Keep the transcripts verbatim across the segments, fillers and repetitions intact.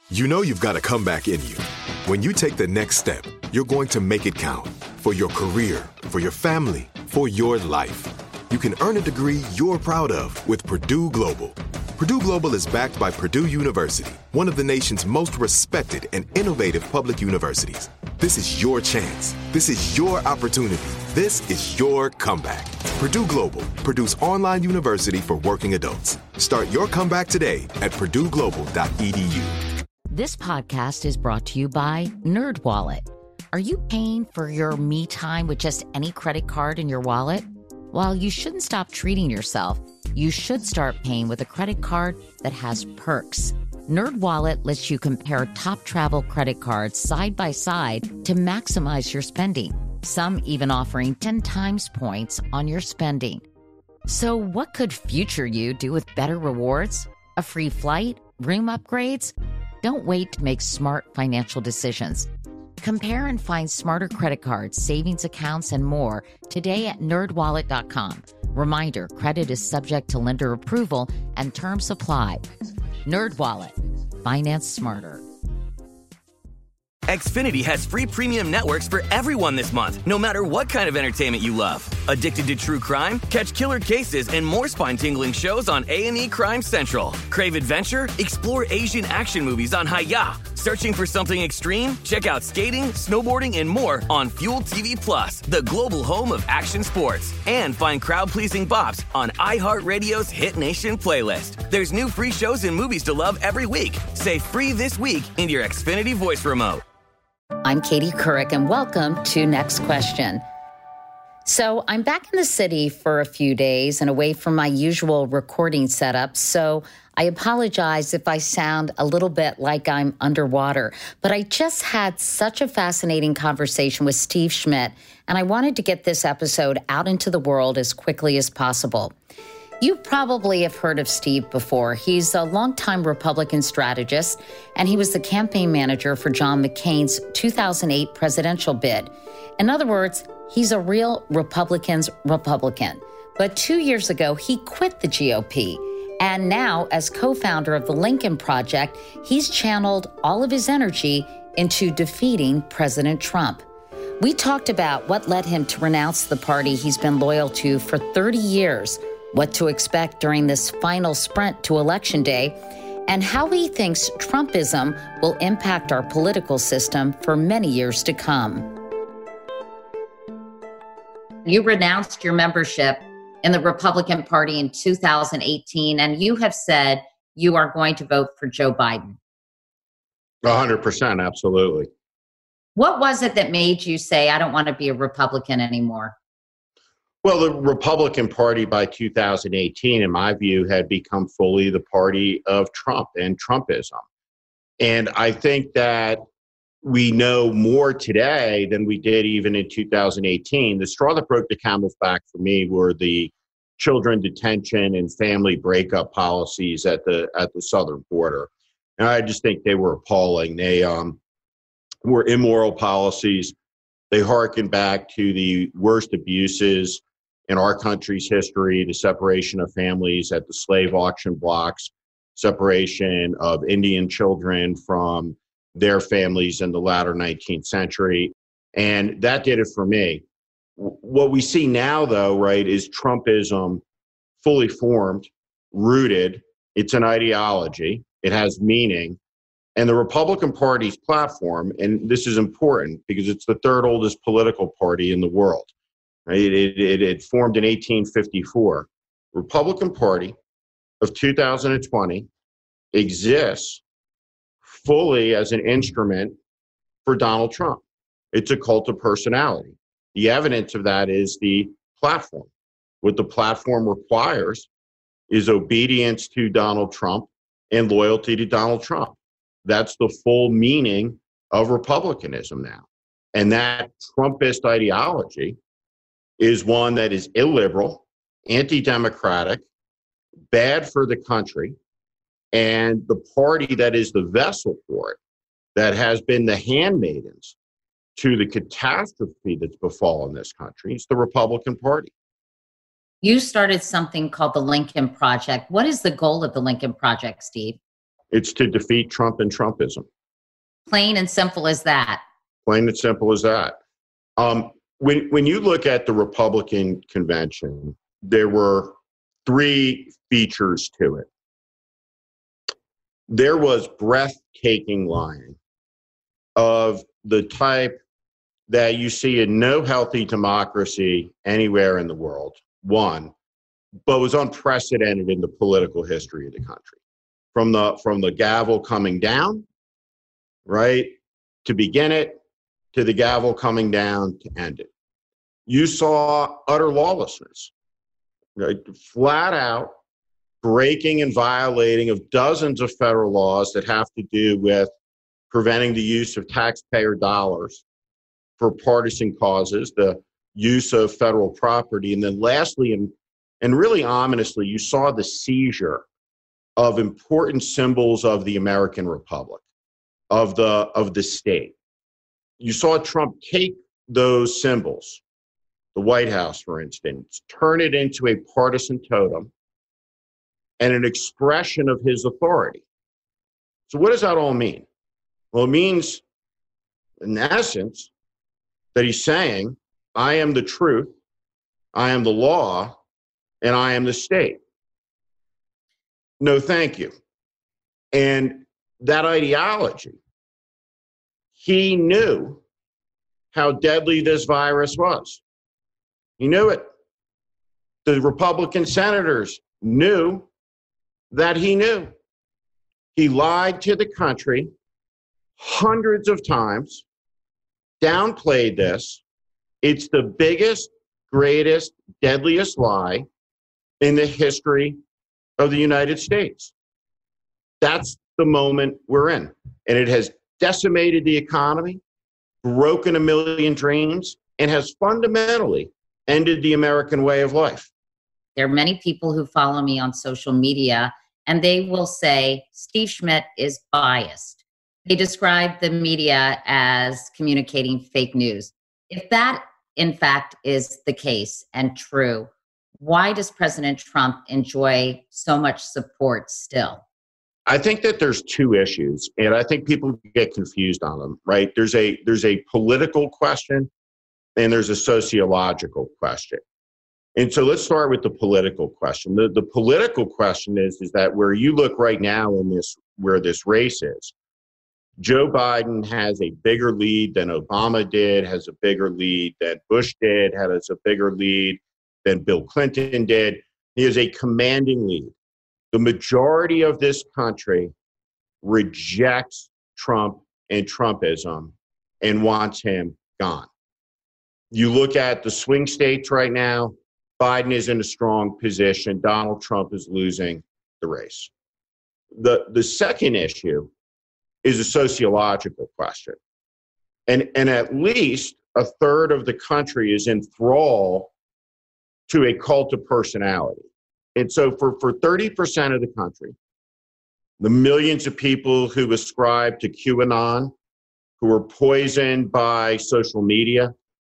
You know you've got a comeback in you. When you take the next step, you're going to make it count for your career, for your family, for your life. You can earn a degree you're proud of with Purdue Global. Purdue Global is backed by Purdue University, one of the nation's most respected and innovative public universities. This is your chance. This is your opportunity. This is your comeback. Purdue Global, Purdue's online university for working adults. Start your comeback today at purdue global dot e d u. This podcast is brought to you by NerdWallet. Are you paying for your me time with just any credit card in your wallet? While you shouldn't stop treating yourself, you should start paying with a credit card that has perks. NerdWallet lets you compare top travel credit cards side by side to maximize your spending. Some even offering ten times points on your spending. So what could future you do with better rewards? A free flight? Room upgrades? Don't wait to make smart financial decisions. Compare and find smarter credit cards, savings accounts, and more today at nerd wallet dot com. Reminder, credit is subject to lender approval and terms apply. NerdWallet. Finance smarter. Xfinity has free premium networks for everyone this month, no matter what kind of entertainment you love. Addicted to true crime? Catch killer cases and more spine-tingling shows on A and E Crime Central. Crave adventure? Explore Asian action movies on Hi-Ya. Searching for something extreme? Check out skating, snowboarding, and more on Fuel T V Plus, the global home of action sports. And find crowd-pleasing bops on iHeartRadio's Hit Nation playlist. There's new free shows and movies to love every week. Say free this week in your Xfinity voice remote. I'm Katie Couric, and welcome to Next Question. So I'm back in the city for a few days and away from my usual recording setup, so I apologize if I sound a little bit like I'm underwater. But I just had such a fascinating conversation with Steve Schmidt, and I wanted to get this episode out into the world as quickly as possible. You probably have heard of Steve before. He's a longtime Republican strategist, and he was the campaign manager for John McCain's two thousand eight presidential bid. In other words, he's a real Republican's Republican. But two years ago, he quit the G O P. And now, as co-founder of the Lincoln Project, he's channeled all of his energy into defeating President Trump. We talked about what led him to renounce the party he's been loyal to for thirty years, what to expect during this final sprint to Election Day, and how he thinks Trumpism will impact our political system for many years to come. You renounced your membership in the Republican Party in two thousand eighteen, and you have said you are going to vote for Joe Biden. one hundred percent, absolutely. What was it that made you say, I don't want to be a Republican anymore? Well, the Republican Party by two thousand eighteen, in my view, had become fully the party of Trump and Trumpism. And I think that we know more today than we did even in two thousand eighteen. The straw that broke the camel's back for me were the children detention and family breakup policies at the at the southern border. And I just think they were appalling. They um, were immoral policies. They harken back to the worst abuses in our country's history, the separation of families at the slave auction blocks, separation of Indian children from their families in the latter nineteenth century. And that did it for me. What we see now, though, right, is Trumpism fully formed, rooted. It's an ideology. It has meaning. And the Republican Party's platform, and this is important because it's the third oldest political party in the world. Right? It, it, it formed in eighteen fifty-four. Republican Party of two thousand twenty exists fully as an instrument for Donald Trump. It's a cult of personality. The evidence of that is the platform. What the platform requires is obedience to Donald Trump and loyalty to Donald Trump. That's the full meaning of Republicanism now. And that Trumpist ideology is one that is illiberal, anti-democratic, bad for the country, and the party that is the vessel for it, that has been the handmaidens to the catastrophe that's befallen this country, is the Republican Party. You started something called the Lincoln Project. What is the goal of the Lincoln Project, Steve? It's to defeat Trump and Trumpism. Plain and simple as that. Plain and simple as that. Um, when when you look at the Republican convention, there were three features to it. There was breathtaking lying of the type that you see in no healthy democracy anywhere in the world, one, but was unprecedented in the political history of the country. From the from the gavel coming down, right, to begin it, to the gavel coming down to end it. You saw utter lawlessness, right? Flat out breaking and violating of dozens of federal laws that have to do with preventing the use of taxpayer dollars for partisan causes, the use of federal property, and then lastly, and, and really ominously, you saw the seizure of important symbols of the American Republic, of the of the state. You saw Trump take those symbols, the White House, for instance, turn it into a partisan totem and an expression of his authority. So what does that all mean? Well, it means, in essence, that he's saying, I am the truth, I am the law, and I am the state. No, thank you. And that ideology, he knew how deadly this virus was. He knew it. The Republican senators knew that he knew. He lied to the country hundreds of times, downplayed this. It's the biggest, greatest, deadliest lie in the history of the United States. That's the moment we're in. And it has decimated the economy, broken a million dreams, and has fundamentally ended the American way of life. There are many people who follow me on social media, and they will say, Steve Schmidt is biased. They describe the media as communicating fake news. If that, in fact, is the case and true, why does President Trump enjoy so much support still? I think that there's two issues, and I think people get confused on them, right? There's a there's a political question, and there's a sociological question. And so let's start with the political question. The, the political question is, is that where you look right now in this, where this race is, Joe Biden has a bigger lead than Obama did, has a bigger lead than Bush did, has a bigger lead than Bill Clinton did. He has a commanding lead. The majority of this country rejects Trump and Trumpism and wants him gone. You look at the swing states right now, Biden is in a strong position. Donald Trump is losing the race. The, the second issue is a sociological question. And, and at least a third of the country is in thrall to a cult of personality. And so for, for thirty percent of the country, the millions of people who ascribe to QAnon, who are poisoned by social media,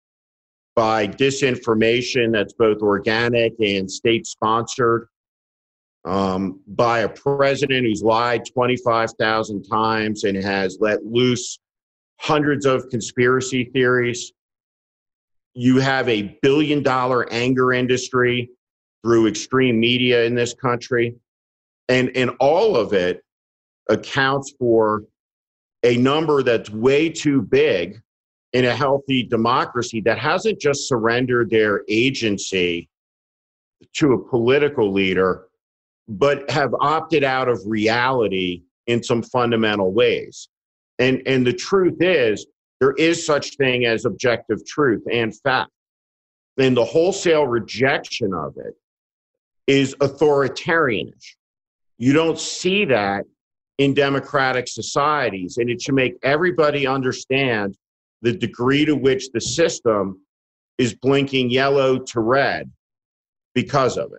by disinformation that's both organic and state-sponsored, um, by a president who's lied twenty-five thousand times and has let loose hundreds of conspiracy theories. You have a billion-dollar anger industry through extreme media in this country. And, and all of it accounts for a number that's way too big in a healthy democracy that hasn't just surrendered their agency to a political leader, but have opted out of reality in some fundamental ways. And, and the truth is, there is such thing as objective truth and fact. And the wholesale rejection of it is authoritarianish. You don't see that in democratic societies, and it should make everybody understand the degree to which the system is blinking yellow to red because of it.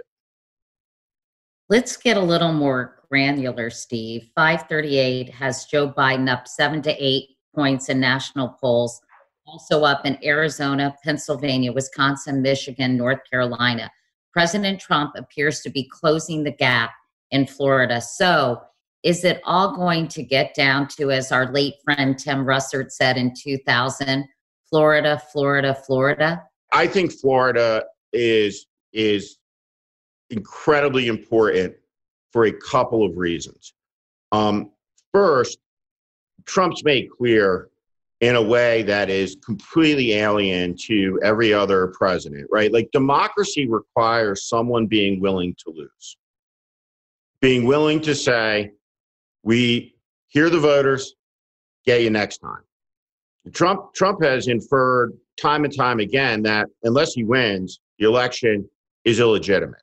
Let's get a little more granular, Steve. five thirty-eight has Joe Biden up seven to eight points in national polls, also up in Arizona, Pennsylvania, Wisconsin, Michigan, North Carolina. President Trump appears to be closing the gap in Florida. So is it all going to get down to, as our late friend Tim Russert said in two thousand, Florida, Florida, Florida? I think Florida is is incredibly important for a couple of reasons. Um, first, Trump's made clear in a way that is completely alien to every other president, right? Like, democracy requires someone being willing to lose, being willing to say, we hear the voters, get you next time. Trump Trump has inferred time and time again that unless he wins, the election is illegitimate.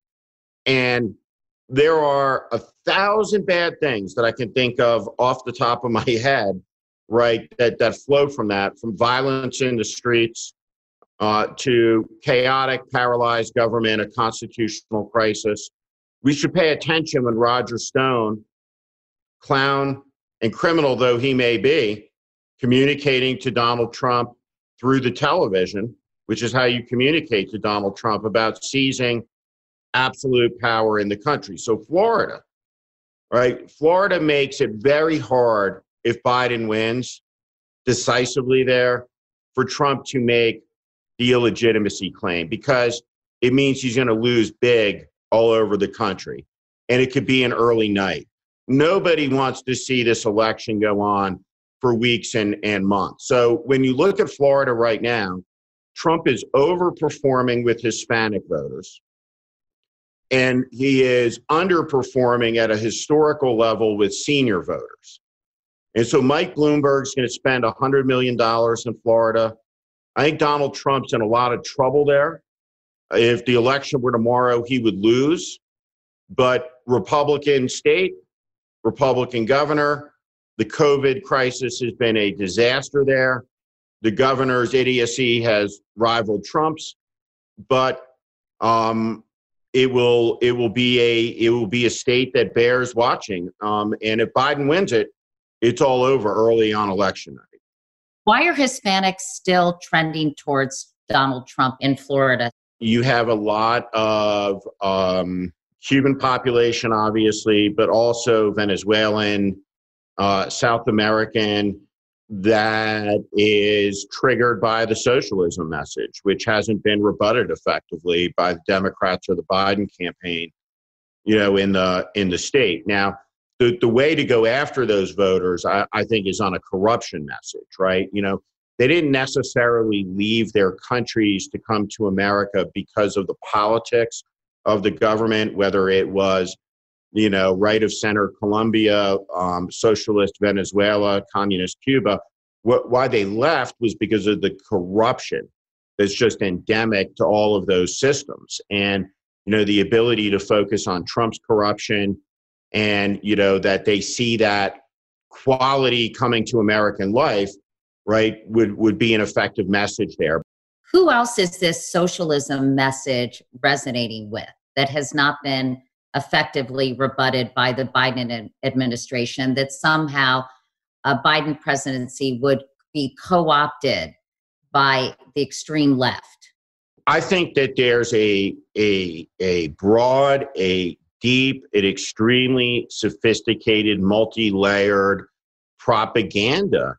And there are a thousand bad things that I can think of off the top of my head, right, that, that flow from that, from violence in the streets uh, to chaotic, paralyzed government, a constitutional crisis. We should pay attention when Roger Stone, clown and criminal though he may be, communicating to Donald Trump through the television, which is how you communicate to Donald Trump about seizing absolute power in the country. So Florida, right? Florida makes it very hard if Biden wins decisively there for Trump to make the illegitimacy claim, because it means he's going to lose big all over the country. And it could be an early night. Nobody wants to see this election go on for weeks and, and months. So when you look at Florida right now, Trump is overperforming with Hispanic voters, and he is underperforming at a historical level with senior voters. And so Mike Bloomberg's going to spend one hundred million dollars in Florida. I think Donald Trump's in a lot of trouble there. If the election were tomorrow, he would lose. But Republican state, Republican governor, the COVID crisis has been a disaster there. The governor's idiocy has rivaled Trump's, but um, it will it will be a it will be a state that bears watching. Um, and if Biden wins it, it's all over early on election night. Why are Hispanics still trending towards Donald Trump in Florida? You have a lot of um, Cuban population, obviously, but also Venezuelan, uh, South American, that is triggered by the socialism message, which hasn't been rebutted effectively by the Democrats or the Biden campaign, you know, in the in the state. Now, the, the way to go after those voters, I, I think, is on a corruption message, right? You know, they didn't necessarily leave their countries to come to America because of the politics of the government, whether it was, you know, right of center Colombia, um, socialist Venezuela, communist Cuba. What, why they left was because of the corruption that's just endemic to all of those systems. And, you know, the ability to focus on Trump's corruption and, you know, that they see that quality coming to American life, right, would, would be an effective message there. Who else is this socialism message resonating with that has not been effectively rebutted by the Biden administration, that somehow a Biden presidency would be co-opted by the extreme left? I think that there's a a a broad, a deep, an extremely sophisticated, multi-layered propaganda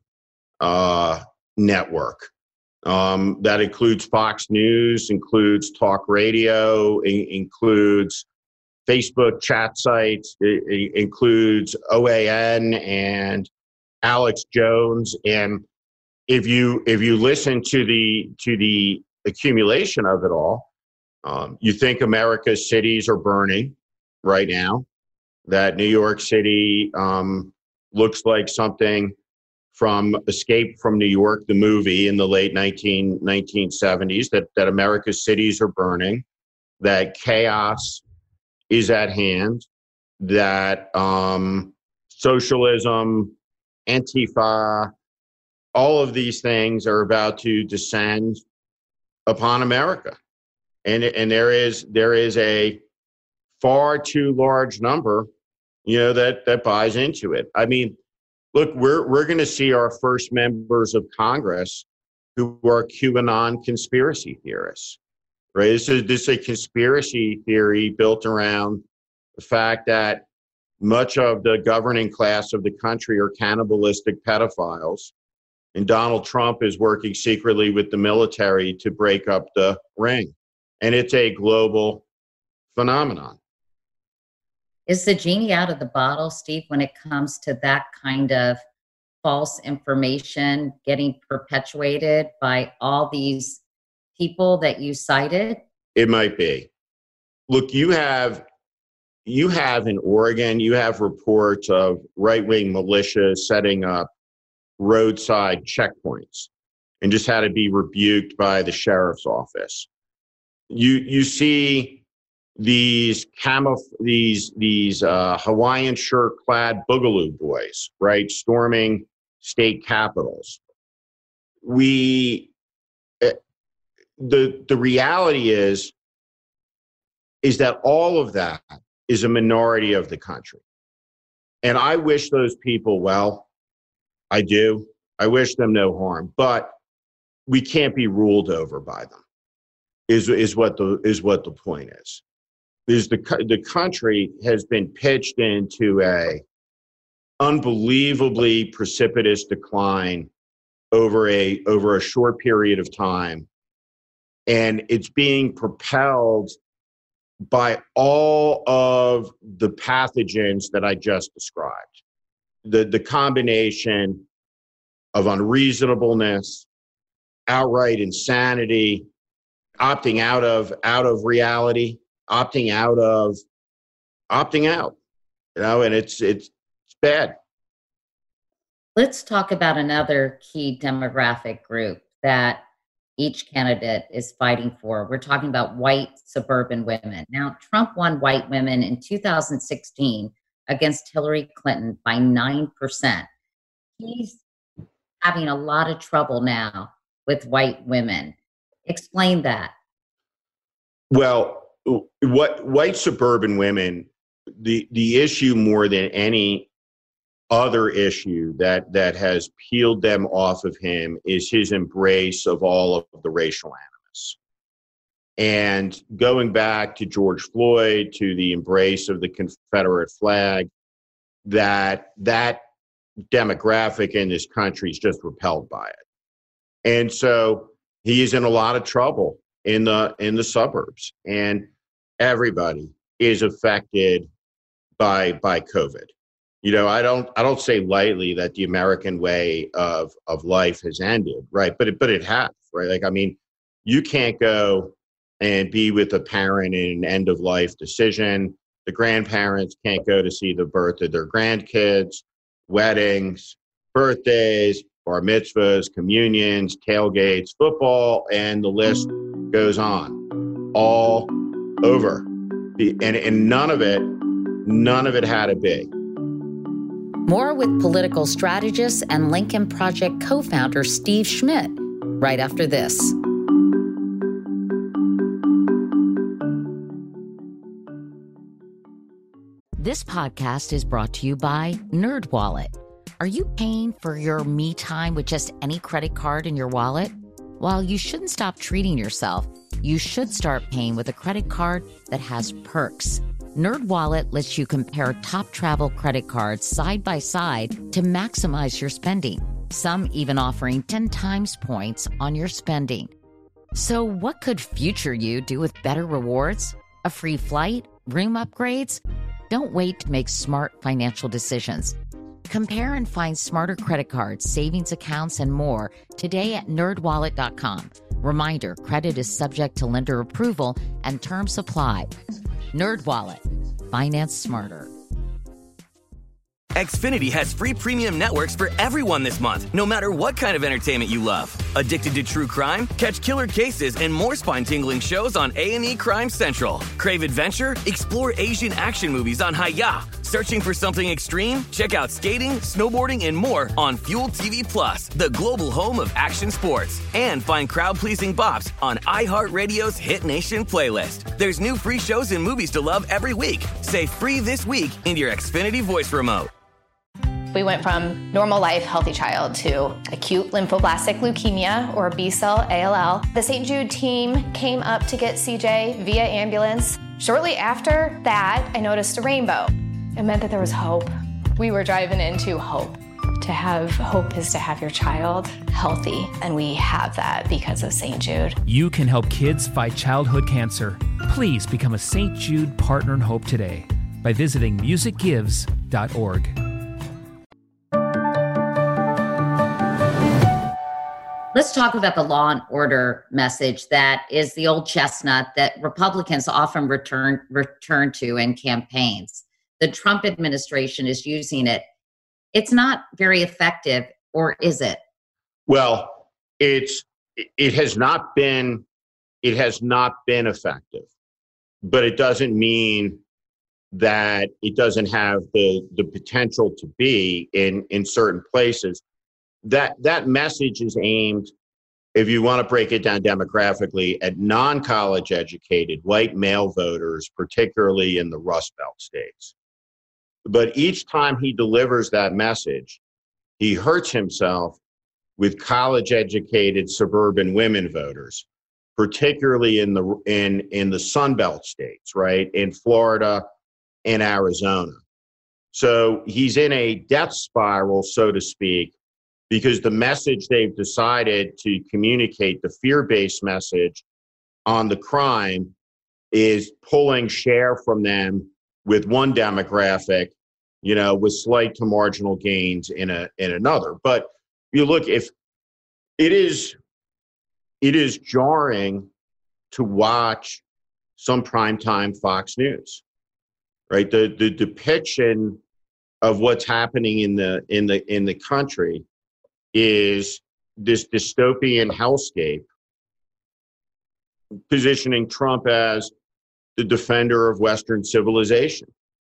uh, network um, that includes Fox News, includes talk radio, in, includes Facebook chat sites, it, it includes O A N and Alex Jones. And if you if you listen to the to the accumulation of it all, um, you think America's cities are burning right now, that New York City um, looks like something from Escape from New York, the movie in the late nineteen seventies, that, that America's cities are burning, that chaos is at hand, that um, socialism, Antifa, all of these things are about to descend upon America. And, and there is there is a far too large number, you know, that, that buys into it. I mean, look, we're we're going to see our first members of Congress who are QAnon conspiracy theorists. Right? This is this is a conspiracy theory built around the fact that much of the governing class of the country are cannibalistic pedophiles. And Donald Trump is working secretly with the military to break up the ring. And it's a global phenomenon. Is the genie out of the bottle, Steve, when it comes to that kind of false information getting perpetuated by all these people that you cited? It might be. Look, you have you have in Oregon, you have reports of right-wing militias setting up roadside checkpoints and just had to be rebuked by the sheriff's office. You you see these camouf these these uh, Hawaiian shirt-clad boogaloo boys, right, storming state capitals. We uh, the the reality is is that all of that is a minority of the country, and I wish those people well. I do. I wish them no harm, but we can't be ruled over by them. Is is what the is what the point is. Is the the country has been pitched into a unbelievably precipitous decline over a over a short period of time, and it's being propelled by all of the pathogens that I just described. The the combination of unreasonableness, outright insanity, opting out of out of reality, opting out of opting out, you know, and it's it's it's bad. Let's talk about another key demographic group that each candidate is fighting for. We're talking about white suburban women. Now, Trump won white women in two thousand sixteen against Hillary Clinton by nine percent. He's having a lot of trouble now with white women. Explain that. Well, what white suburban women, the the issue more than any other issue that that has peeled them off of him is his embrace of all of the racial animus. And going back to George Floyd, to the embrace of the Confederate flag, that that demographic in this country is just repelled by it. And so he is in a lot of trouble in the in the suburbs, and everybody is affected by by COVID. You know, I don't I don't say lightly that the American way of of life has ended, right? But it but it has, right? Like, I mean, you can't go and be with a parent in an end of life decision. The grandparents can't go to see the birth of their grandkids, weddings, birthdays, bar mitzvahs, communions, tailgates, football, and the list goes on. All over. And, and none of it, none of it had to be. More with political strategist and Lincoln Project co-founder Steve Schmidt right after this. This podcast is brought to you by NerdWallet. Are you paying for your me time with just any credit card in your wallet? While you shouldn't stop treating yourself, you should start paying with a credit card that has perks. NerdWallet lets you compare top travel credit cards side by side to maximize your spending. Some even offering ten times points on your spending. So what could future you do with better rewards? A free flight? Room upgrades? Don't wait to make smart financial decisions. Compare and find smarter credit cards, savings accounts, and more today at nerd wallet dot com. Reminder, credit is subject to lender approval and terms apply. NerdWallet. Finance smarter. Xfinity has free premium networks for everyone this month, no matter what kind of entertainment you love. Addicted to true crime? Catch killer cases and more spine-tingling shows on A and E Crime Central. Crave adventure? Explore Asian action movies on Hi-Ya. Searching for something extreme? Check out skating, snowboarding, and more on Fuel T V Plus, the global home of action sports. And find crowd-pleasing bops on iHeartRadio's Hit Nation playlist. There's new free shows and movies to love every week. Say free this week in your Xfinity voice remote. We went from normal life, healthy child to acute lymphoblastic leukemia, or B-cell A L L. The Saint Jude team came up to get C J via ambulance. Shortly after that, I noticed a rainbow. It meant that there was hope. We were driving into hope. To have hope is to have your child healthy, and we have that because of Saint Jude. You can help kids fight childhood cancer. Please become a Saint Jude Partner in Hope today by visiting music gives dot org. Let's talk about the law and order message that is the old chestnut that Republicans often return return to in campaigns. The Trump administration is using it. It's not very effective, or is it? Well, it's it has not been it has not been effective, but it doesn't mean that it doesn't have the the potential to be in in certain places. That that message is aimed, if you want to break it down demographically, at non-college educated white male voters, particularly in the Rust Belt states. But each time he delivers that message, he hurts himself with college educated suburban women voters, particularly in the in in the Sun Belt states, right? In Florida and Arizona. So he's in a death spiral, so to speak, because the message they've decided to communicate, the fear-based message on the crime, is pulling share from them with one demographic, you know, with slight to marginal gains in a in another. But you look, if it is it is jarring to watch some primetime Fox News, right? The the depiction of what's happening in the in the in the country is this dystopian hellscape, positioning Trump as the defender of Western civilization.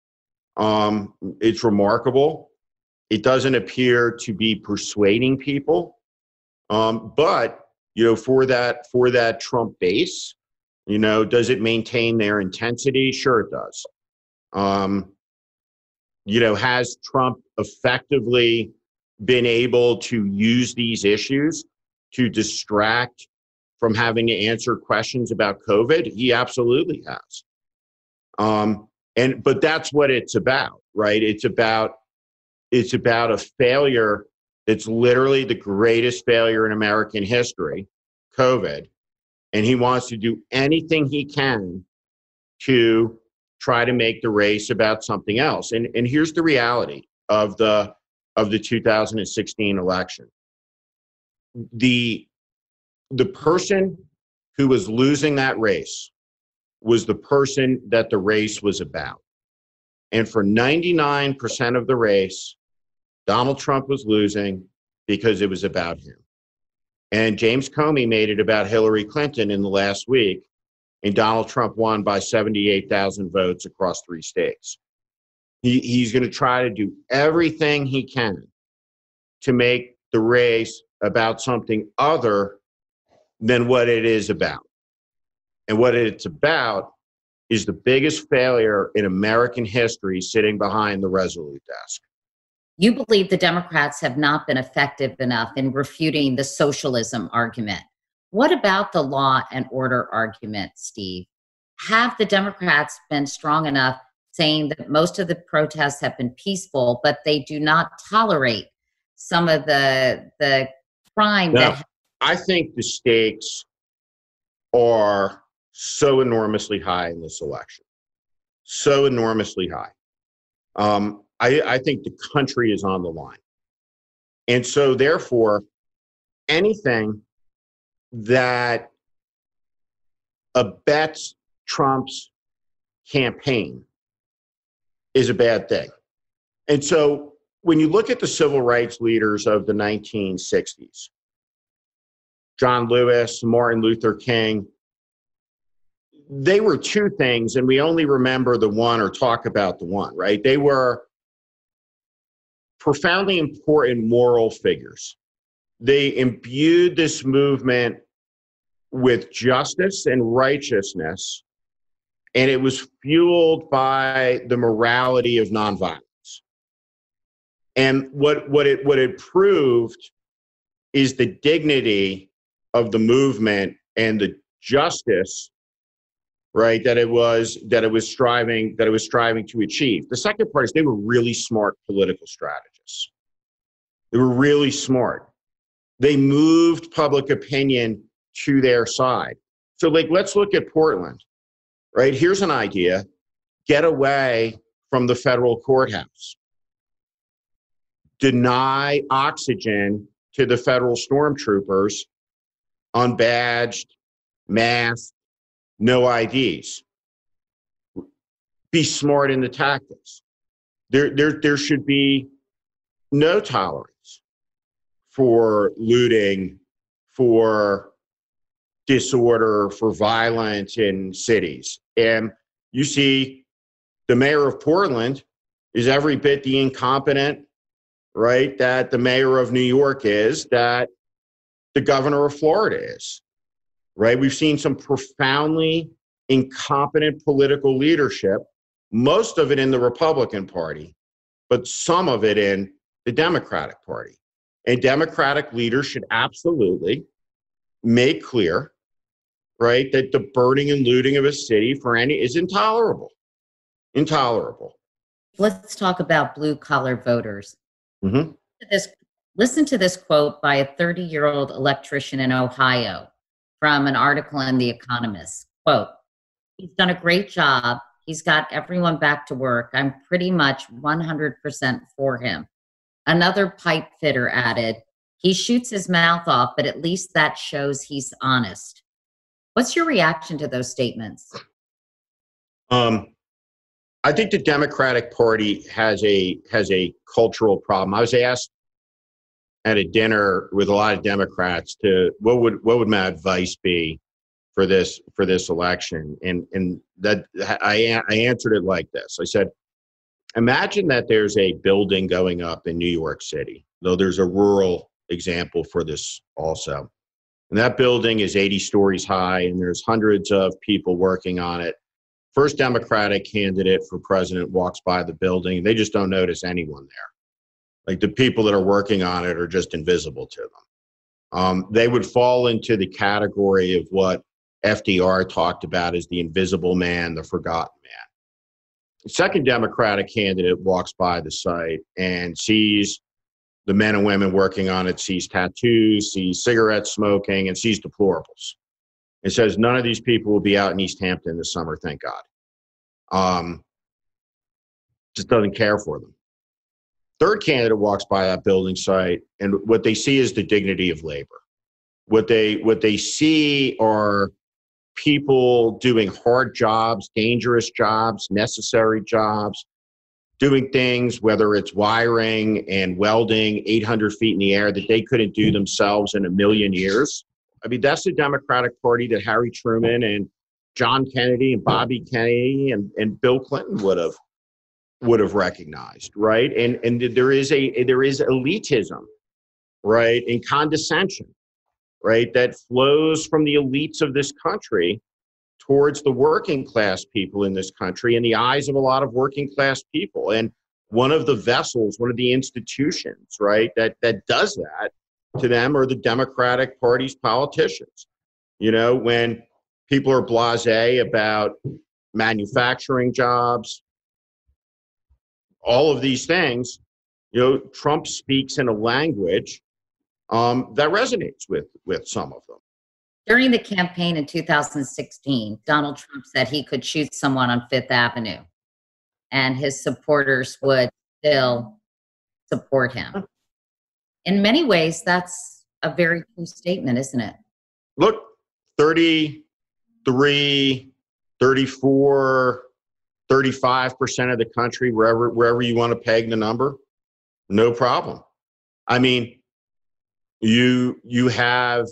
Um, it's remarkable. It doesn't appear to be persuading people, um, but you know, for that for that Trump base, you know, does it maintain their intensity? Sure, it does. Um, you know, has Trump effectively been able to use these issues to distract from having to answer questions about COVID? He absolutely has. Um, and but that's what it's about, right? It's about it's about a failure. It's literally the greatest failure in American history, COVID, and he wants to do anything he can to try to make the race about something else. And and here's the reality of the of the two thousand sixteen election. The the person who was losing that race was the person that the race was about. And for ninety-nine percent of the race, Donald Trump was losing because it was about him. And James Comey made it about Hillary Clinton in the last week, and Donald Trump won by seventy-eight thousand votes across three states. He, he's going to try to do everything he can to make the race about something other than what it is about. And what it's about is the biggest failure in American history sitting behind the Resolute desk. You believe the Democrats have not been effective enough in refuting the socialism argument. What about the law and order argument, Steve? Have the Democrats been strong enough saying that most of the protests have been peaceful, but they do not tolerate some of the the crime now, that... I think the stakes are so enormously high in this election. So enormously high. Um, I, I think the country is on the line. And so therefore, anything that abets Trump's campaign is a bad thing. And so when you look at the civil rights leaders of the nineteen sixties, John Lewis, Martin Luther King, they were two things, and we only remember the one or talk about the one, right? They were profoundly important moral figures. They imbued this movement with justice and righteousness, and it was fueled by the morality of nonviolence. And what, what it what it proved is the dignity of the movement and the justice right, that it was that it was striving that it was striving to achieve. The second part is they were really smart political strategists. They were really smart. They moved public opinion to their side. So, like, let's look at Portland, right? Here's an idea: get away from the federal courthouse. Deny oxygen to the federal stormtroopers, unbadged, masked, no I Ds. Be smart in the tactics. There, there, there should be no tolerance for looting, for disorder, for violence in cities. And you see the mayor of Portland is every bit the incompetent, right, that the mayor of New York is, that the governor of Florida is, right? We've seen some profoundly incompetent political leadership, most of it in the Republican Party, but some of it in the Democratic Party. And Democratic leaders should absolutely make clear, right, that the burning and looting of a city for any is intolerable. Intolerable. Let's talk about blue-collar voters. Mm-hmm. This, listen to this quote by a thirty-year-old electrician in Ohio from an article in The Economist. Quote, "He's done a great job. He's got everyone back to work. I'm pretty much one hundred percent for him." Another pipe fitter added, "He shoots his mouth off, but at least that shows he's honest." What's your reaction to those statements? Um, I think the Democratic Party has a has a cultural problem. I was asked at a dinner with a lot of Democrats to what would what would my advice be for this for this election, and and that I I answered it like this. I said, imagine that there's a building going up in New York City, though there's a rural example for this also. And that building is eighty stories high, and there's hundreds of people working on it. First Democratic candidate for president walks by the building. They just don't notice anyone there. Like, the people that are working on it are just invisible to them. Um, they would fall into the category of what F D R talked about as the invisible man, the forgotten man. The second Democratic candidate walks by the site and sees the men and women working on it, sees tattoos, sees cigarette smoking, and sees deplorables. It says none of these people will be out in East Hampton this summer, thank God. Um, just doesn't care for them. Third candidate walks by that building site, and what they see is the dignity of labor. What they what they see are people doing hard jobs, dangerous jobs, necessary jobs, doing things, whether it's wiring and welding eight hundred feet in the air, that they couldn't do themselves in a million years. I mean, that's the Democratic Party that Harry Truman and John Kennedy and Bobby Kennedy and, and Bill Clinton would have would have recognized, right? And and there is a there is elitism, right, and condescension, right, that flows from the elites of this country towards the working class people in this country in the eyes of a lot of working class people. And one of the vessels, one of the institutions, right, that that does that to them are the Democratic Party's politicians. You know, when people are blasé about manufacturing jobs, all of these things, you know, Trump speaks in a language um, that resonates with, with some of them. During the campaign in two thousand sixteen, Donald Trump said he could shoot someone on Fifth Avenue and his supporters would still support him. In many ways, that's a very true statement, isn't it? Look, thirty-three, thirty-four, thirty-five percent of the country, wherever wherever you want to peg the number, no problem. I mean, you you have,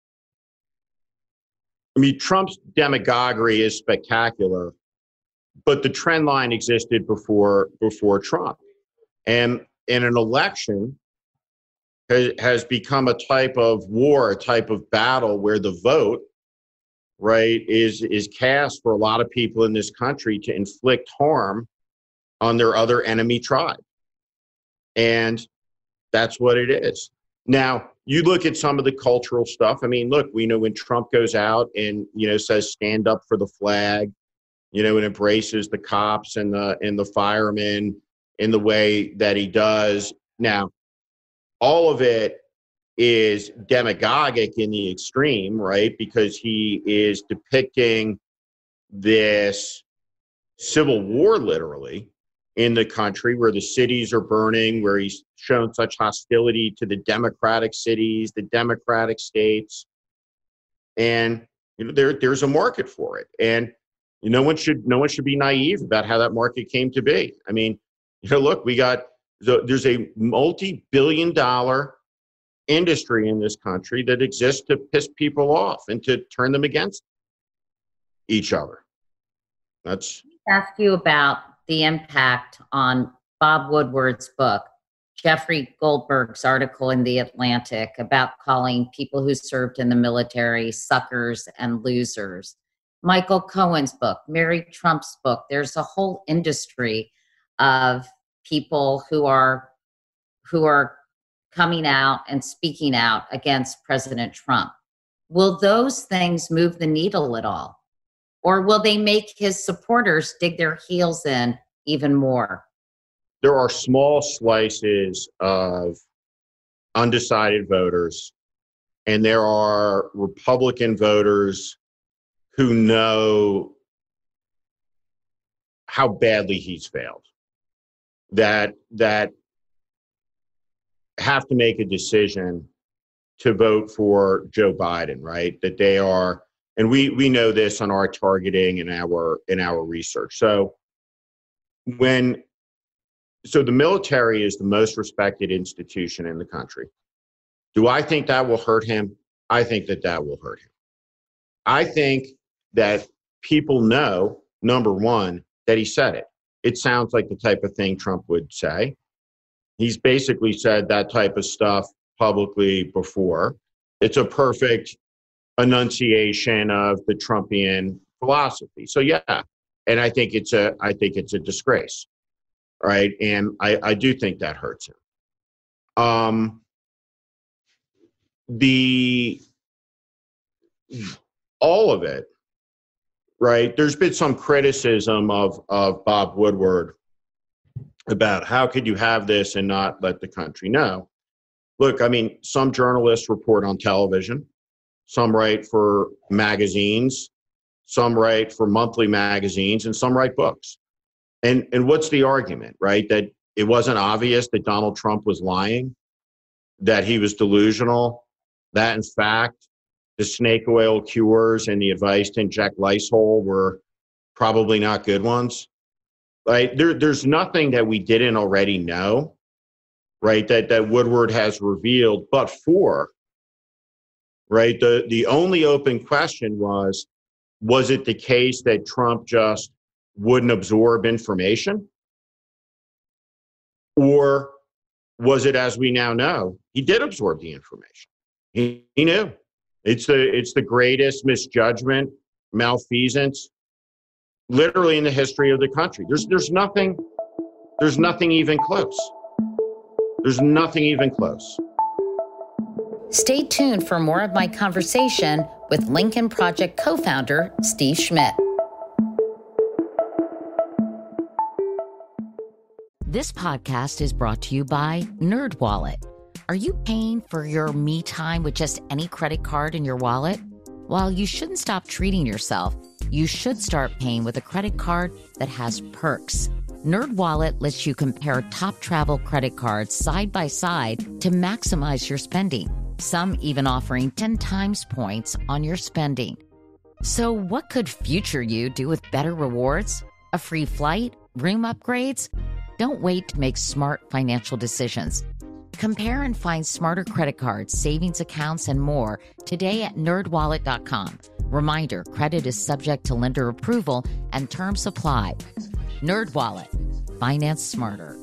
I mean, Trump's demagoguery is spectacular, but the trend line existed before before Trump. And in an election, has become a type of war, a type of battle where the vote, right, is is cast for a lot of people in this country to inflict harm on their other enemy tribe. And that's what it is. Now, you look at some of the cultural stuff. I mean, look, we know when Trump goes out and, you know, says stand up for the flag, you know, and embraces the cops and the and the firemen in the way that he does. Now, all of it is demagogic in the extreme, right? Because he is depicting this civil war, literally, in the country where the cities are burning, where he's shown such hostility to the democratic cities, the democratic states. And you know, there, there's a market for it. And no one should no one should be naive about how that market came to be. I mean, you know, look, we got there's a multi-billion dollar industry in this country that exists to piss people off and to turn them against each other. That's ask you about the impact on Bob Woodward's book, Jeffrey Goldberg's article in The Atlantic about calling people who served in the military suckers and losers, Michael Cohen's book, Mary Trump's book. There's a whole industry of people who are who are coming out and speaking out against President Trump. Will those things move the needle at all? Or will they make his supporters dig their heels in even more? There are small slices of undecided voters, and there are Republican voters who know how badly he's failed, that that have to make a decision to vote for Joe Biden, right? That they are, and we we know this on our targeting and our in our research. So when so the military is the most respected institution in the country. Do I think that will hurt him? I think that that will hurt him. I think that people know, number one, that he said it. It sounds like the type of thing Trump would say. He's basically said that type of stuff publicly before. It's a perfect enunciation of the Trumpian philosophy. So yeah, and I think it's a I think it's a disgrace, right? And I, I do think that hurts him. Um, the all of it, right? There's been some criticism of of Bob Woodward about how could you have this and not let the country know. Look, I mean, some journalists report on television, some write for magazines, some write for monthly magazines, and some write books. And and what's the argument, right? That it wasn't obvious that Donald Trump was lying, that he was delusional, that in fact the snake oil cures and the advice to inject Lysol were probably not good ones. Right? There, there's nothing that we didn't already know, right, that, that Woodward has revealed, but for, right, the, the only open question was, was it the case that Trump just wouldn't absorb information? Or was it, as we now know, he did absorb the information? He, he knew. It's the, it's the greatest misjudgment, malfeasance, literally in the history of the country. There's there's nothing, there's nothing even close. There's nothing even close. Stay tuned for more of my conversation with Lincoln Project co-founder Steve Schmidt. This podcast is brought to you by NerdWallet. Are you paying for your me time with just any credit card in your wallet? While you shouldn't stop treating yourself, you should start paying with a credit card that has perks. NerdWallet lets you compare top travel credit cards side by side to maximize your spending, some even offering ten times points on your spending. So what could future you do with better rewards? A free flight? Room upgrades? Don't wait to make smart financial decisions. Compare and find smarter credit cards, savings accounts, and more today at nerd wallet dot com. Reminder, credit is subject to lender approval and terms apply. NerdWallet. Finance smarter.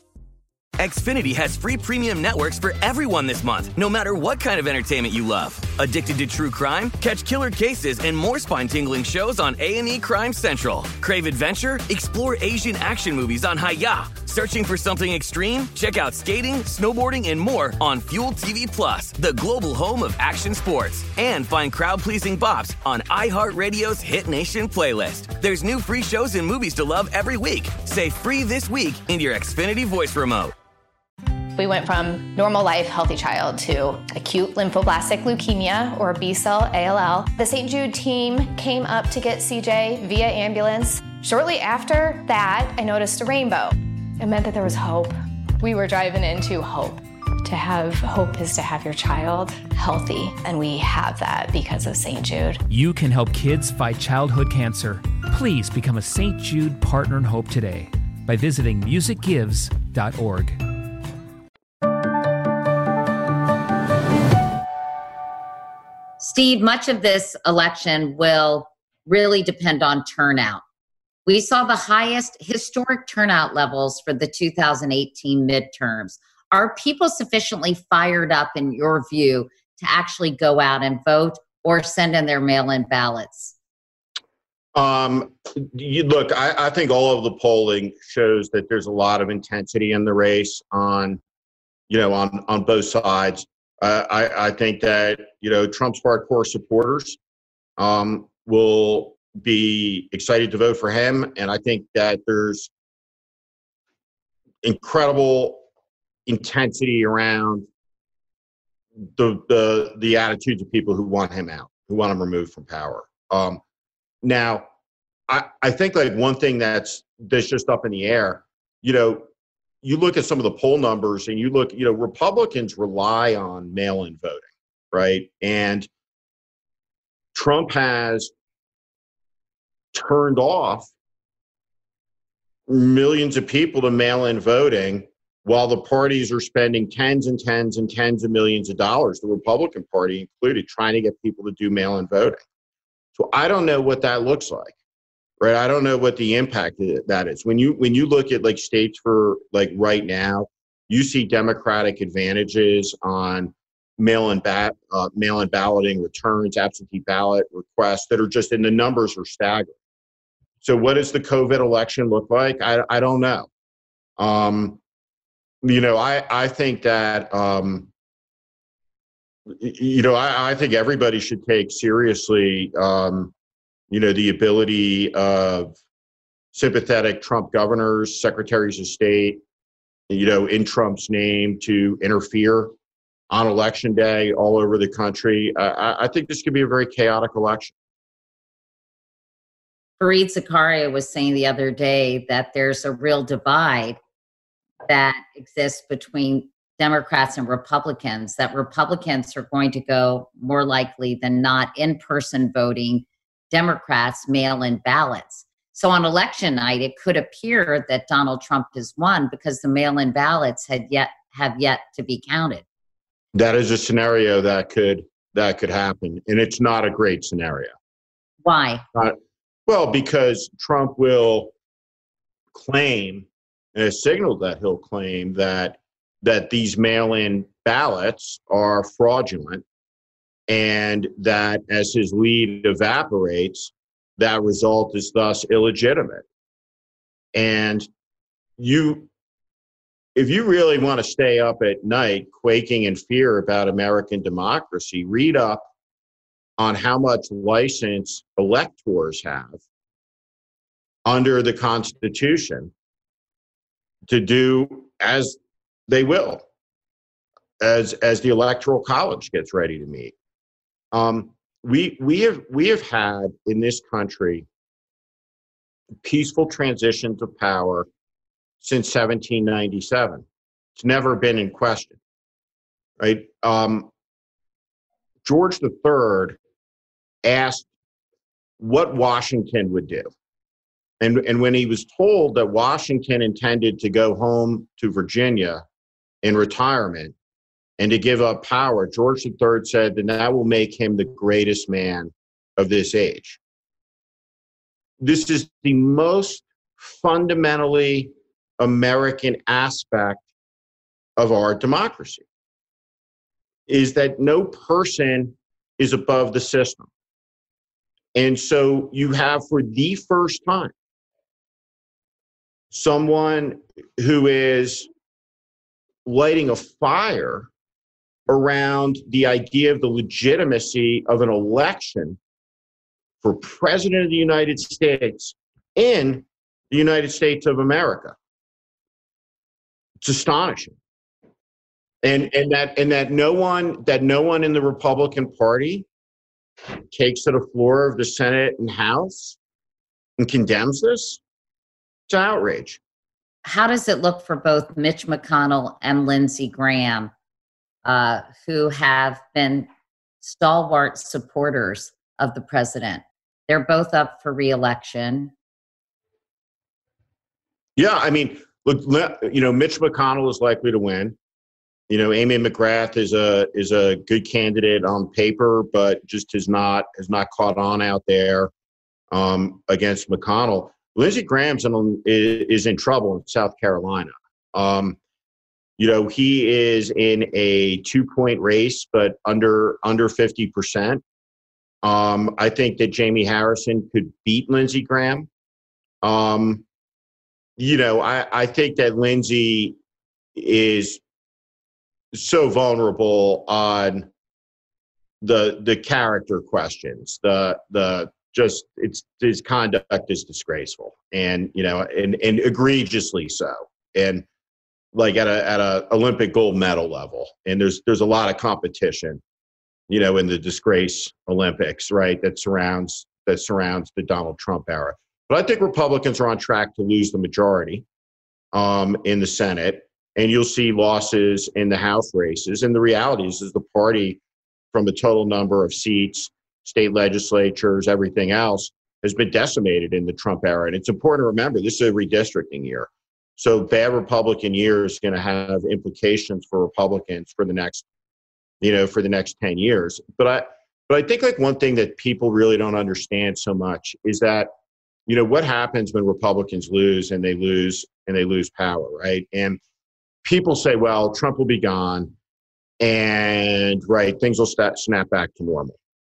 Xfinity has free premium networks for everyone this month, no matter what kind of entertainment you love. Addicted to true crime? Catch killer cases and more spine-tingling shows on A and E Crime Central. Crave adventure? Explore Asian action movies on Hi-Ya. Searching for something extreme? Check out skating, snowboarding, and more on Fuel T V Plus, the global home of action sports. And find crowd-pleasing bops on iHeartRadio's Hit Nation playlist. There's new free shows and movies to love every week. Say free this week in your Xfinity voice remote. We went from normal life, healthy child to acute lymphoblastic leukemia, or B-cell A L L. The Saint Jude team came up to get C J via ambulance. Shortly after that, I noticed a rainbow. It meant that there was hope. We were driving into hope. To have hope is to have your child healthy, and we have that because of Saint Jude. You can help kids fight childhood cancer. Please become a Saint Jude Partner in Hope today by visiting music gives dot org. Steve, much of this election will really depend on turnout. We saw the highest historic turnout levels for the two thousand eighteen midterms. Are people sufficiently fired up, in your view, to actually go out and vote or send in their mail-in ballots? Um, you, look, I, I think all of the polling shows that there's a lot of intensity in the race on, you know, on, on both sides. Uh, I, I think that, you know, Trump's hardcore supporters um, will be excited to vote for him. And I think that there's incredible intensity around the, the, the attitudes of people who want him out, who want him removed from power. Um, now, I, I think like one thing that's, that's just up in the air, you know, you look at some of the poll numbers and you look, you know, Republicans rely on mail-in voting, right? And Trump has turned off millions of people to mail-in voting while the parties are spending tens and tens and tens of millions of dollars, the Republican Party included, trying to get people to do mail-in voting. So I don't know what that looks like. Right, I don't know what the impact of that is. When you when you look at like states for like right now, you see Democratic advantages on mail-in bat, uh, mail-in balloting returns, absentee ballot requests that are just, and the numbers are staggering. So what does the COVID election look like? I I don't know. Um, you know, I I think that um, you know I, I think everybody should take seriously. Um, you know, the ability of sympathetic Trump governors, secretaries of state, you know, in Trump's name to interfere on election day all over the country. Uh, I think this could be a very chaotic election. Fareed Zakaria was saying the other day that there's a real divide that exists between Democrats and Republicans, that Republicans are going to go more likely than not in-person voting, Democrats mail-in ballots. So on election night, it could appear that Donald Trump has won because the mail-in ballots had yet have yet to be counted. That is a scenario that could that could happen, and it's not a great scenario. Why? Uh, well, because Trump will claim, and has signaled that he'll claim that that these mail-in ballots are fraudulent, and that as his lead evaporates, that result is thus illegitimate. And you, if you really want to stay up at night quaking in fear about American democracy, read up on how much license electors have under the Constitution to do as they will, as, as the Electoral College gets ready to meet. Um, we we have we have had in this country peaceful transitions of power since seventeen ninety-seven. It's never been in question, right? Um, George the Third asked what Washington would do, and and when he was told that Washington intended to go home to Virginia in retirement and to give up power, George the Third said that that will make him the greatest man of this age. This is the most fundamentally American aspect of our democracy, is that no person is above the system. And so you have, for the first time, someone who is lighting a fire around the idea of the legitimacy of an election for President of the United States in the United States of America. It's astonishing. And and that and that no one that no one in the Republican Party takes to the floor of the Senate and House and condemns this. It's outrage. How does it look for both Mitch McConnell and Lindsey Graham, uh, who have been stalwart supporters of the president? They're both up for re-election. Yeah, I mean, look, you know, Mitch McConnell is likely to win. You know, Amy McGrath is a is a good candidate on paper, but just has not has not caught on out there um, against McConnell. Lindsey Graham's in, is in trouble in South Carolina. Um, you know, he is in a two-point race, but under under fifty percent. Um, I think that Jamie Harrison could beat Lindsey Graham. Um, you know, I, I think that Lindsey is so vulnerable on the the character questions. The the just it's his conduct is disgraceful, and you know, and and egregiously so, and like at a at a Olympic gold medal level. And there's there's a lot of competition, you know, in the disgrace Olympics, right? That surrounds that surrounds the Donald Trump era. But I think Republicans are on track to lose the majority um, in the Senate. And you'll see losses in the House races. And the reality is, is the party, from a total number of seats, state legislatures, everything else, has been decimated in the Trump era. And it's important to remember, this is a redistricting year. So bad Republican year is going to have implications for Republicans for the next, you know, for the next ten years. But I, but I think like one thing that people really don't understand so much is that, you know, what happens when Republicans lose and they lose and they lose power, right? And people say, well, Trump will be gone and, right, things will start, snap back to normal.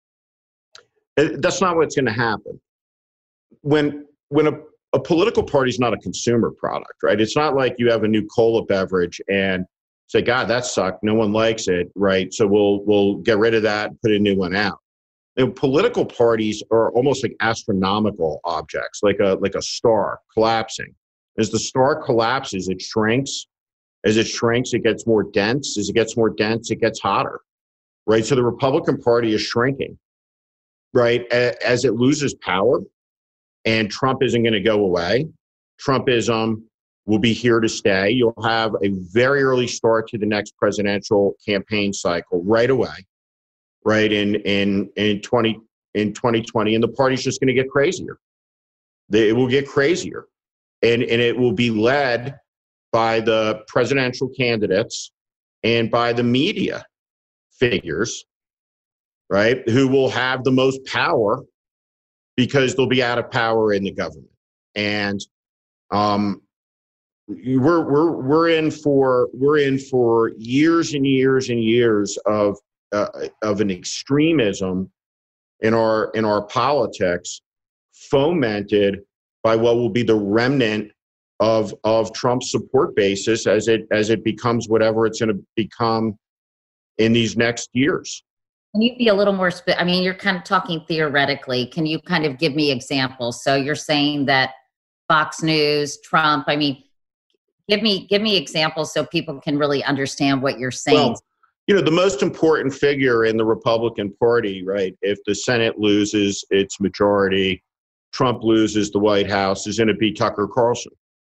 That's not what's going to happen. When when a, a political party is not a consumer product, right? It's not like you have a new cola beverage and say, God, that sucked. No one likes it, right? So we'll we'll get rid of that and put a new one out. You know, political parties are almost like astronomical objects, like a like a star collapsing. As the star collapses, it shrinks. As it shrinks, it gets more dense. As it gets more dense, it gets hotter, right? So the Republican Party is shrinking, right? As it loses power, and Trump isn't going to go away. Trumpism will be here to stay. You'll have a very early start to the next presidential campaign cycle right away, right? In in in twenty in twenty twenty, and the party's just going to get crazier. It will get crazier, and and it will be led by the presidential candidates and by the media figures, right, who will have the most power because they'll be out of power in the government. And um, we're we're we're in for we're in for years and years and years of uh, of an extremism in our in our politics, fomented by what will be the remnant of of Trump's support basis as it as it becomes whatever it's going to become in these next years. Can you be a little more spe- I mean, you're kind of talking theoretically. Can you kind of give me examples? So you're saying that Fox News, Trump, I mean, give me give me examples so people can really understand what you're saying. Well, you know, the most important figure in the Republican Party, right, if the Senate loses its majority, Trump loses the White House, is going to be Tucker Carlson.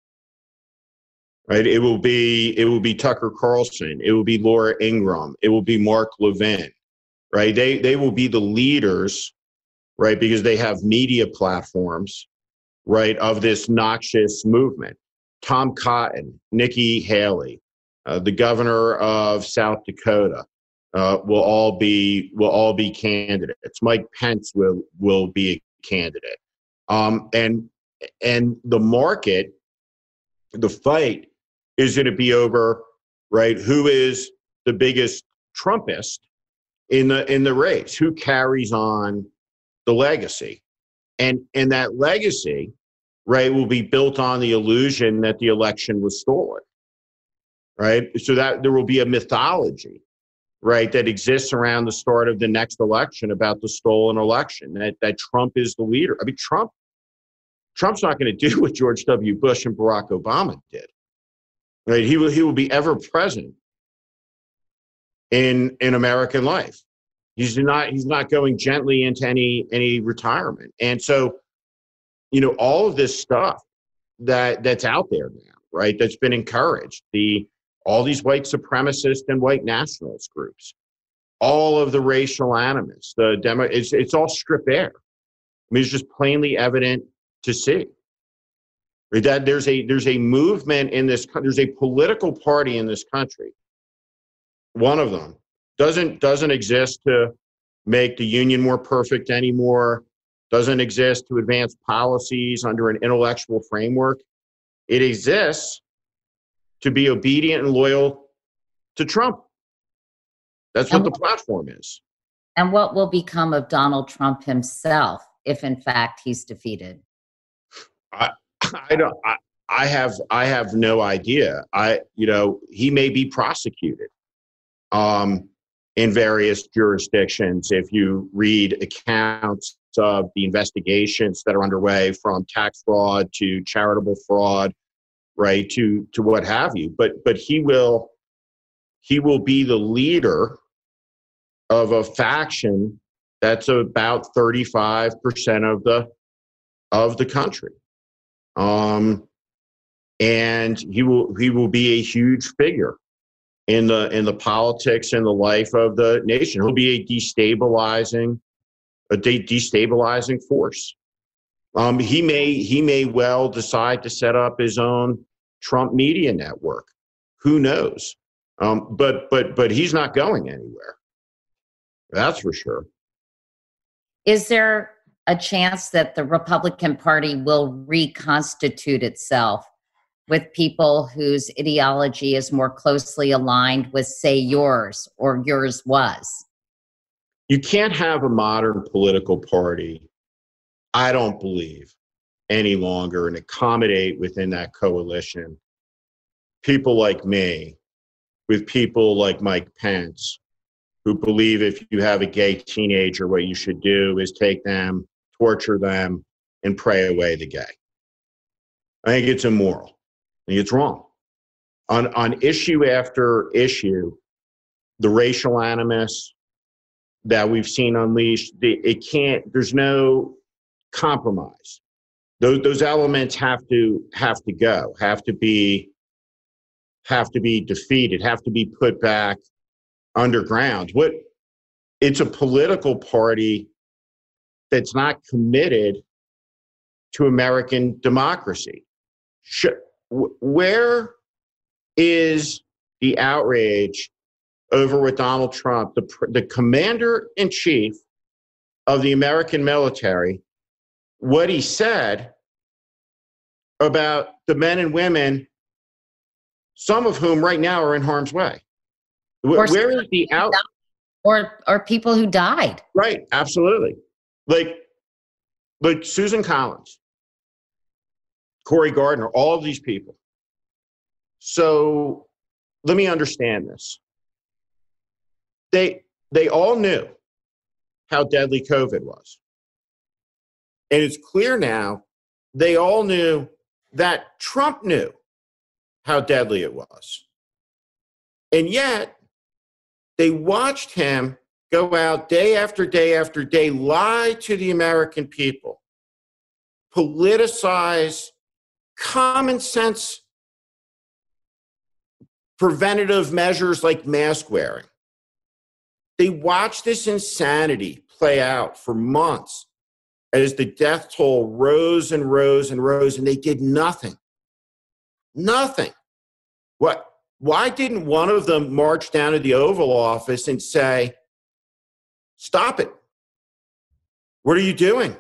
Right, it will be it will be Tucker Carlson. It will be Laura Ingraham. It will be Mark Levin. Right, they they will be the leaders, right, because they have media platforms, right, of this noxious movement. Tom Cotton, Nikki Haley, uh, the governor of South Dakota, uh, will all be will all be candidates. Mike Pence will will be a candidate, um, and and the market, the fight is going to be over, right, who is the biggest Trumpist, in the in the race, who carries on the legacy. And and that legacy, right, will be built on the illusion that the election was stolen. Right? So that there will be a mythology, right, that exists around the start of the next election about the stolen election, that, that Trump is the leader. I mean, Trump, Trump's not going to do what George W. Bush and Barack Obama did. Right? He will he will be ever present in in American life. He's not he's not going gently into any any retirement. And so, you know, all of this stuff that that's out there now, right, that's been encouraged, the all these white supremacist and white nationalist groups, all of the racial animus, the demo, it's, it's all strip air. I mean, it's just plainly evident to see that there's a there's a movement in this. There's a political party in this country. One of them doesn't doesn't exist to make the union more perfect anymore. Doesn't exist to advance policies under an intellectual framework. It exists to be obedient and loyal to Trump. That's what the platform is. And what will become of Donald Trump himself if, in fact, he's defeated? I, I don't. I, I have. I have no idea. I, you know, he may be prosecuted, um, in various jurisdictions. If you read accounts of the investigations that are underway, from tax fraud to charitable fraud, right, to to what have you, but but he will he will be the leader of a faction that's about thirty-five percent of the of the country, um, and he will he will be a huge figure in the in the politics and the life of the nation. He'll be a destabilizing a de- destabilizing force. Um, he may he may well decide to set up his own Trump media network. Who knows? Um, but but but he's not going anywhere. That's for sure. Is there a chance that the Republican Party will reconstitute itself with people whose ideology is more closely aligned with, say, yours or yours was? You can't have a modern political party, I don't believe, any longer and accommodate within that coalition people like me with people like Mike Pence, who believe if you have a gay teenager, what you should do is take them, torture them, and pray away the gay. I think it's immoral. I think it's wrong. On, on issue after issue, the racial animus that we've seen unleashed, it can't, there's no compromise. Those, those elements have to have to go, have to be have to be defeated, have to be put back underground. What it's a political party that's not committed to American democracy. Should, where is the outrage over with Donald Trump, the, the commander-in-chief of the American military, what he said about the men and women, some of whom right now are in harm's way? Where, where is the out? Or, or people who died. Right, absolutely. Like, like Susan Collins, Cory Gardner, all of these people. So let me understand this. They they all knew how deadly COVID was. And it's clear now they all knew that Trump knew how deadly it was. And yet they watched him go out day after day after day, lie to the American people, politicize common sense preventative measures like mask wearing. They watched this insanity play out for months as the death toll rose and rose and rose, and they did nothing. Nothing. What? Why didn't one of them march down to the Oval Office and say, stop it? What are you doing?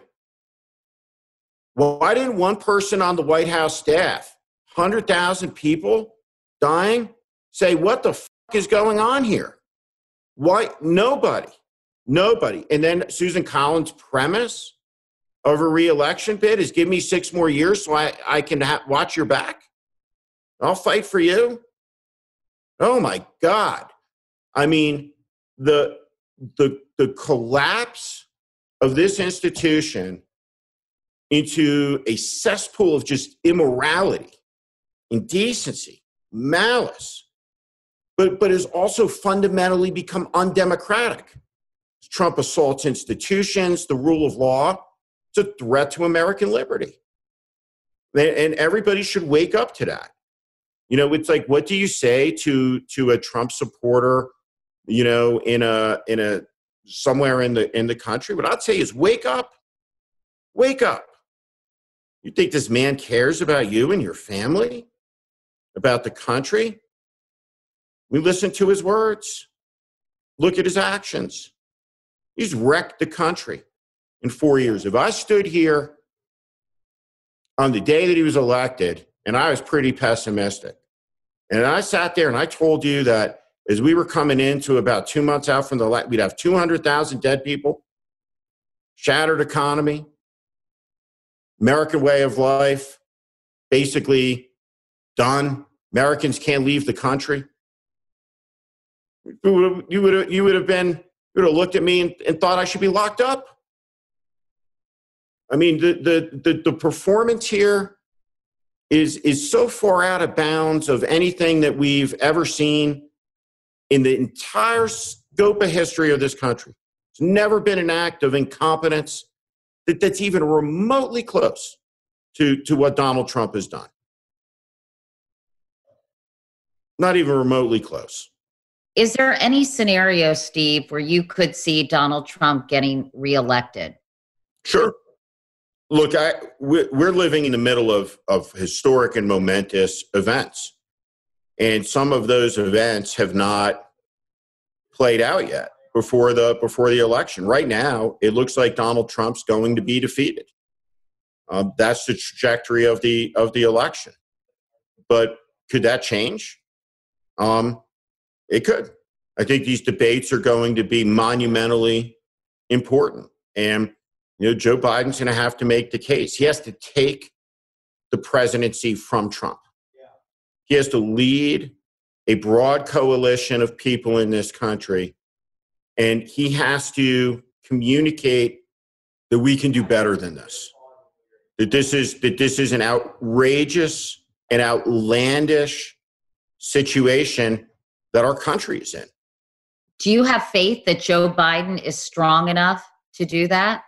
Why didn't one person on the White House staff, one hundred thousand people dying, say, what the fuck is going on here? Why? Nobody. Nobody. And then Susan Collins' premise of a re-election bid is give me six more years so I, I can ha- watch your back. I'll fight for you. Oh, my God. I mean, the the the collapse of this institution into a cesspool of just immorality, indecency, malice, but, but has also fundamentally become undemocratic. Trump assaults institutions, the rule of law. It's a threat to American liberty. And everybody should wake up to that. You know, it's like, what do you say to to a Trump supporter, you know, in a in a somewhere in the in the country? What I'd say is wake up. Wake up. You think this man cares about you and your family? About the country? We listen to his words. Look at his actions. He's wrecked the country in four years. If I stood here on the day that he was elected, and I was pretty pessimistic, and I sat there and I told you that as we were coming into about two months out from the election, we'd have two hundred thousand dead people, shattered economy, American way of life, basically done. Americans can't leave the country. You would have, you would have, you would have been, you would have looked at me and, and thought I should be locked up. I mean, the the the, the performance here is is so far out of bounds of anything that we've ever seen in the entire scope of history of this country. It's never been an act of incompetence that, that's even remotely close to, to what Donald Trump has done. Not even remotely close. Is there any scenario, Steve, where you could see Donald Trump getting reelected? Sure. Look, I, we're living in the middle of, of historic and momentous events. And some of those events have not played out yet before the before the election. Right now, it looks like Donald Trump's going to be defeated. Um, that's the trajectory of the of the election. But could that change? Um, it could. I think these debates are going to be monumentally important. And you know, Joe Biden's going to have to make the case. He has to take the presidency from Trump. Yeah. He has to lead a broad coalition of people in this country, and he has to communicate that we can do better than this. That this is that this is an outrageous and outlandish situation that our country is in. Do you have faith that Joe Biden is strong enough to do that?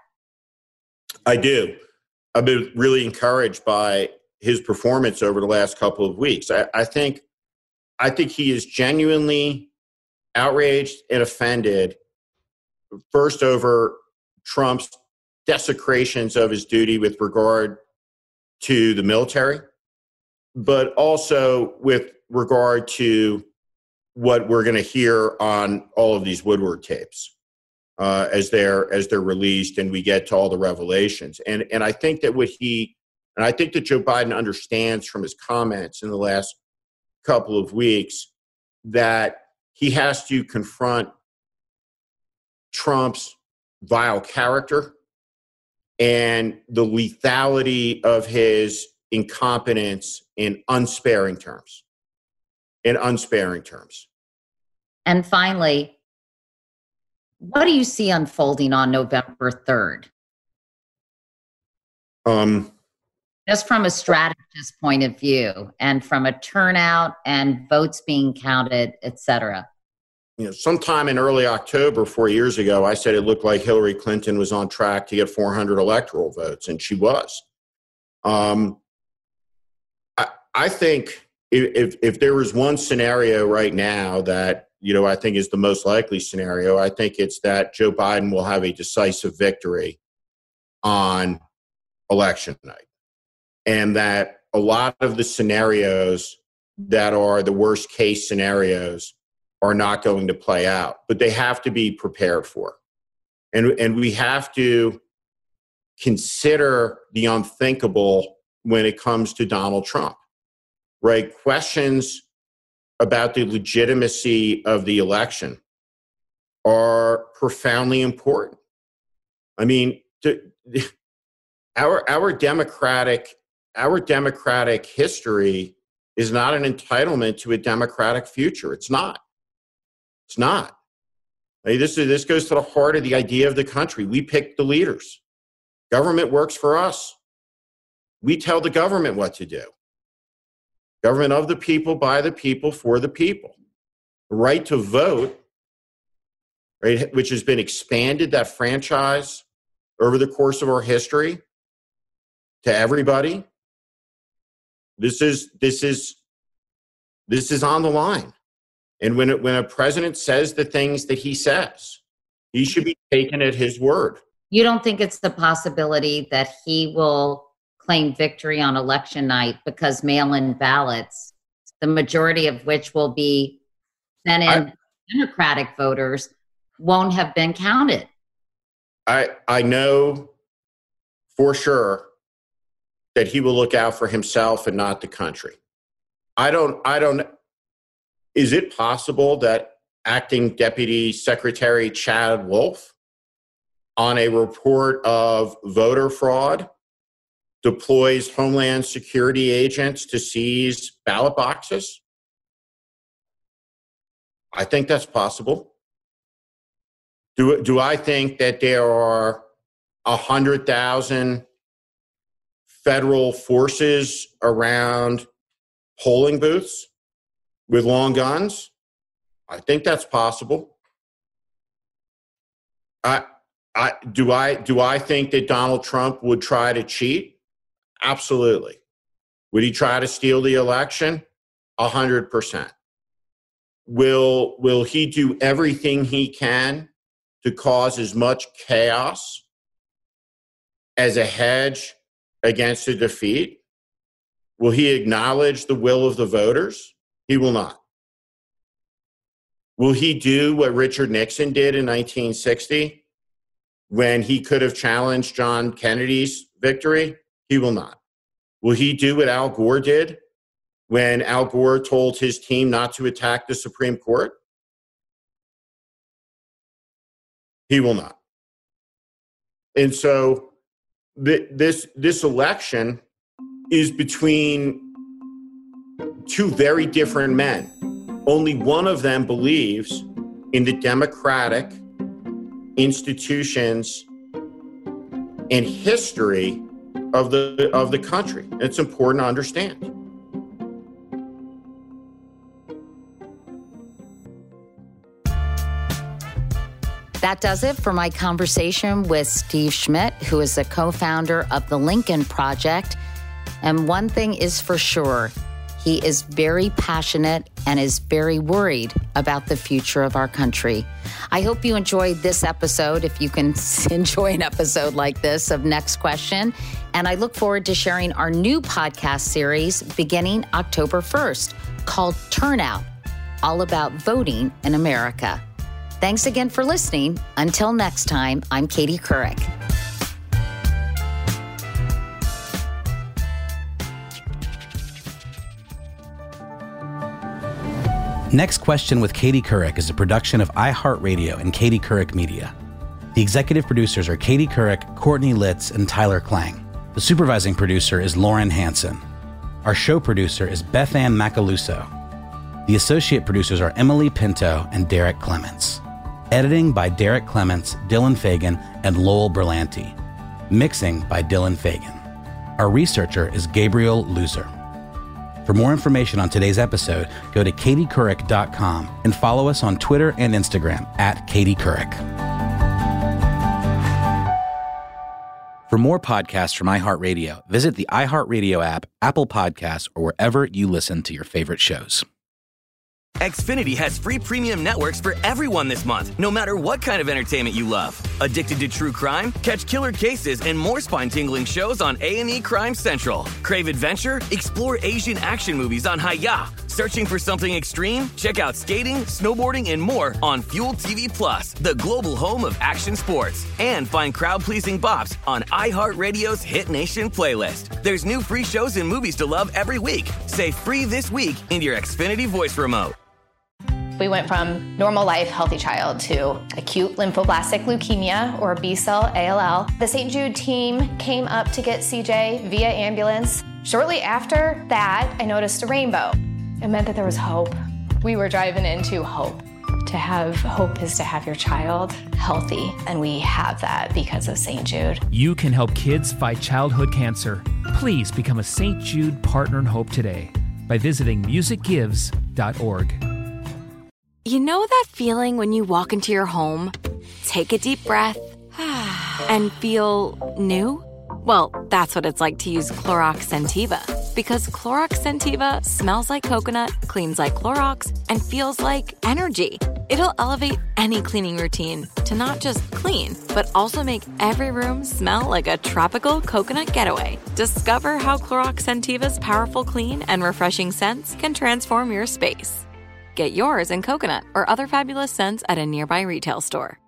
I do. I've been really encouraged by his performance over the last couple of weeks. I, I think, I think he is genuinely outraged and offended, first over Trump's desecrations of his duty with regard to the military, but also with regard to what we're going to hear on all of these Woodward tapes. Uh, as they're as they're released and we get to all the revelations. And and I think that what he and I think that Joe Biden understands from his comments in the last couple of weeks that he has to confront Trump's vile character and the lethality of his incompetence in unsparing terms. In unsparing terms. And finally, what do you see unfolding on November third? Um, Just from a strategist point of view and from a turnout and votes being counted, et cetera. You know, sometime in early October, four years ago, I said it looked like Hillary Clinton was on track to get four hundred electoral votes, and she was. Um, I, I think if if there was one scenario right now that you know, I think is the most likely scenario, I think it's that Joe Biden will have a decisive victory on election night. And that a lot of the scenarios that are the worst case scenarios are not going to play out, but they have to be prepared for. And, and we have to consider the unthinkable when it comes to Donald Trump, right? Questions about the legitimacy of the election are profoundly important. I mean, to, our our democratic our democratic history is not an entitlement to a democratic future. It's not. It's not. I mean, this is this goes to the heart of the idea of the country. We pick the leaders. Government works for us. We tell the government what to do. Government of the people, by the people, for the people. The right to vote, right, which has been expanded, that franchise, over the course of our history to everybody. This is this is this is on the line. And when it, when a president says the things that he says, he should be taken at his word. You don't think it's the possibility that he will claim victory on election night because mail-in ballots, the majority of which will be sent in I, Democratic voters, won't have been counted? I I know for sure that he will look out for himself and not the country. I don't I don't Is it possible that acting Deputy Secretary Chad Wolf, on a report of voter fraud, deploys Homeland Security agents to seize ballot boxes? I think that's possible. Do, do I think that there are one hundred thousand federal forces around polling booths with long guns? I think that's possible. I, I, do I, do I think that Donald Trump would try to cheat? Absolutely. Would he try to steal the election? A hundred percent. Will, will he do everything he can to cause as much chaos as a hedge against a defeat? Will he acknowledge the will of the voters? He will not. Will he do what Richard Nixon did in nineteen sixty when he could have challenged John Kennedy's victory? He will not. Will he do what Al Gore did when Al Gore told his team not to attack the Supreme Court? He will not. And so th- this, this election is between two very different men. Only one of them believes in the democratic institutions and history of the of the country. It's important to understand. That does it for my conversation with Steve Schmidt, who is the co-founder of the Lincoln Project. And one thing is for sure, he is very passionate and is very worried about the future of our country. I hope you enjoyed this episode, if you can enjoy an episode like this of Next Question. And I look forward to sharing our new podcast series beginning October first called Turnout, all about voting in America. Thanks again for listening. Until next time, I'm Katie Couric. Next Question with Katie Couric is a production of iHeartRadio and Katie Couric Media. The executive producers are Katie Couric, Courtney Litz, and Tyler Klang. The supervising producer is Lauren Hansen. Our show producer is Beth Ann Macaluso. The associate producers are Emily Pinto and Derek Clements. Editing by Derek Clements, Dylan Fagan, and Lowell Berlanti. Mixing by Dylan Fagan. Our researcher is Gabriel Loser. For more information on today's episode, go to katie couric dot com and follow us on Twitter and Instagram at Katie Couric. For more podcasts from iHeartRadio, visit the iHeartRadio app, Apple Podcasts, or wherever you listen to your favorite shows. Xfinity has free premium networks for everyone this month, no matter what kind of entertainment you love. Addicted to true crime? Catch killer cases and more spine-tingling shows on A and E Crime Central. Crave adventure? Explore Asian action movies on Hi-Ya. Searching for something extreme? Check out skating, snowboarding, and more on Fuel T V Plus, the global home of action sports. And find crowd-pleasing bops on iHeartRadio's Hit Nation playlist. There's new free shows and movies to love every week. Say free this week in your Xfinity voice remote. We went from normal life, healthy child to acute lymphoblastic leukemia, or B-cell A L L. The Saint Jude team came up to get C J via ambulance. Shortly after that, I noticed a rainbow. It meant that there was hope. We were driving into hope. To have hope is to have your child healthy, and we have that because of Saint Jude. You can help kids fight childhood cancer. Please become a Saint Jude Partner in Hope today by visiting music gives dot org. You know that feeling when you walk into your home, take a deep breath, and feel new? Well, that's what it's like to use Clorox Scentiva. Because Clorox Scentiva smells like coconut, cleans like Clorox, and feels like energy. It'll elevate any cleaning routine to not just clean, but also make every room smell like a tropical coconut getaway. Discover how Clorox Scentiva's powerful clean and refreshing scents can transform your space. Get yours in coconut or other fabulous scents at a nearby retail store.